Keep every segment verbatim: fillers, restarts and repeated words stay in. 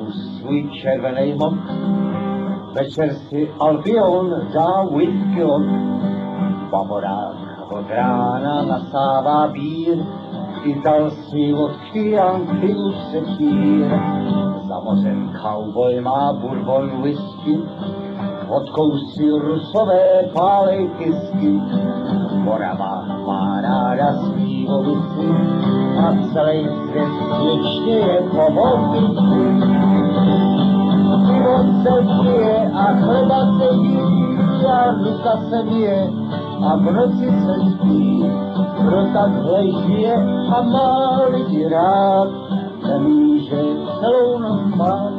svůj červený mok, večer si Albion dá whisky lock. Bavorák od rána nasává bír, Ital si od Chianti už se čír. Za mořem cowboy má bourbon whisky, vodkou si Rusové pálej kisky. Morava má ráda svý vovisy a celý svět věčně je povodnici. Pivo se pije a chleba se jí a ruka se bije a v noci se spí. Kdo takhle žije a má lidi rád, nemůže celou noc spát.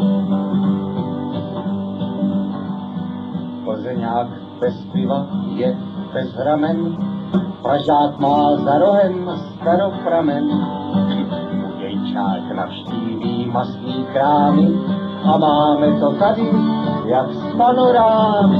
Plzeňák bez piva je bez ramen, Pražák má za rohem staropramen. Budějčák navštíví masný krámy a máme to tady jak z panorámy.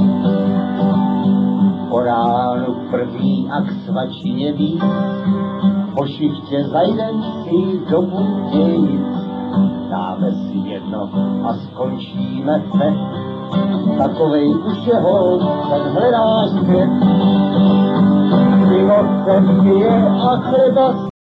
Po ránu první a k svačině víc, po šichtě zajdem si do Budějic. Dáme si jedno a skončíme hned, takovej už je hol, ten hledá zpět. Pivo se pije a chleba